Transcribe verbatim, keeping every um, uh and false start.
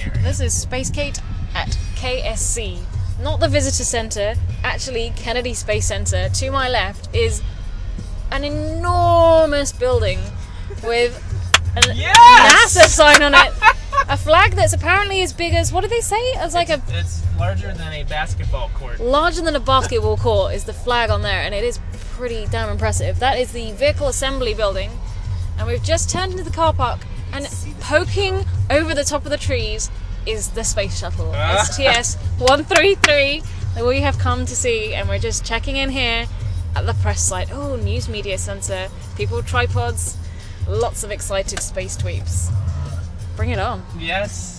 here. This is Space Kate at K S C. Not the visitor center, actually Kennedy Space Center. To my left is an enormous building with a Yes! NASA sign on it. A flag that's apparently as big as, what did they say? It's like it's, a... It's larger than a basketball court. Larger than a basketball court is the flag on there, and it is pretty damn impressive. That is the vehicle assembly building, and we've just turned into the car park, and poking over the top of the trees is the space shuttle, S T S one thirty-three, that we have come to see, and we're just checking in here at the press site. Oh, news media center, people with tripods, lots of excited space tweeps. Bring it on. Yes.